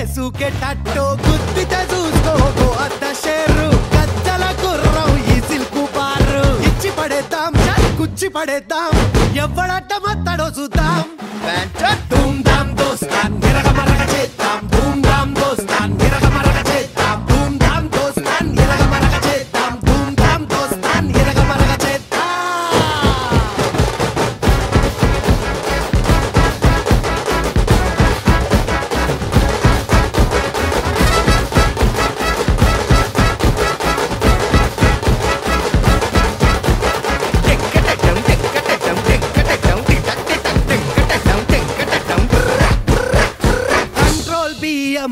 సూకేటట్టు గుద్దితే చూసుకోబో అత్త షేరు గజ్జల గుర్రం ఈ సిల్కు బారు ఇచ్చి పడేద్దాం కుచ్చి పడేద్దాం ఎవడట్ట మత్తడో చూద్దాం